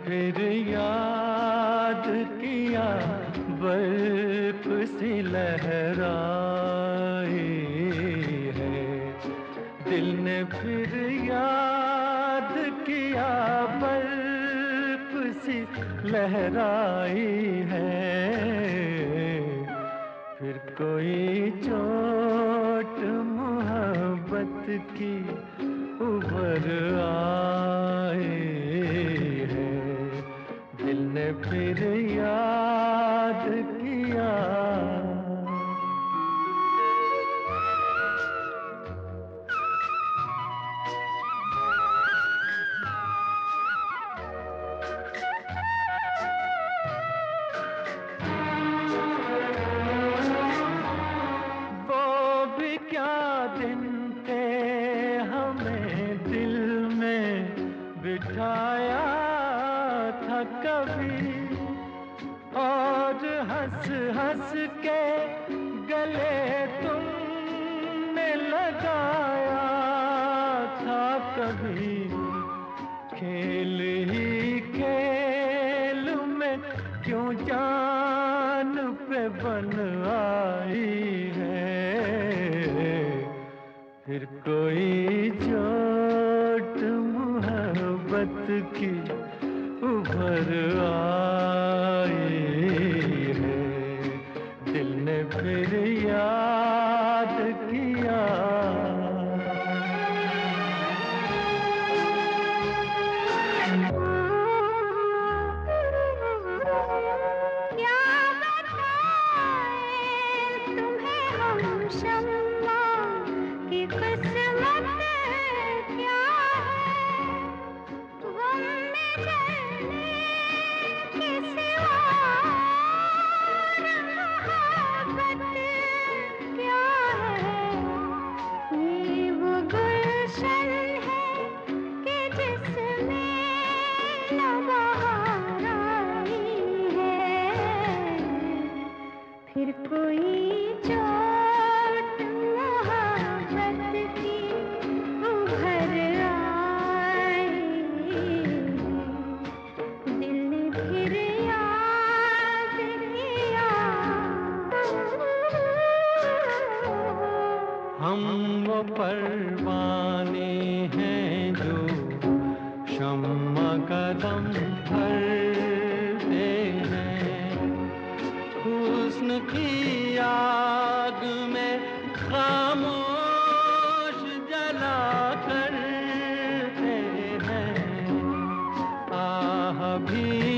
फिर याद किया, बर्फ सी लहराई है। दिल ने फिर याद किया, बर्फ सी लहराई है। फिर कोई चोट मोहब्बत की उभर आई है। दिल ने फिर याद किया। वो भी क्या दिन थे, हमें दिल में बिठाया था कभी, और हंस हंस के गले तुमने लगाया था कभी। खेल ही खेल में क्यों जान पे बन आई है। फिर कोई चोट मोहब्बत की उभर आई है। दिल ने फिर याद किया। क्या बताएं तुम्हें हम शम्मा की किस्मत क्या है। गम में जलने के सिवा मोहब्बत क्या है। ये वो गुलशन है कि जिसमें न बहार आई है। फिर कोई चोट मोहब्बत की उभर आई है। दिल ने फिर याद किया। हम वो परवाने हैं जो शम्मा का दम भरते हैं। हुस्न की आग में खामोश जला करते हैं। आह भी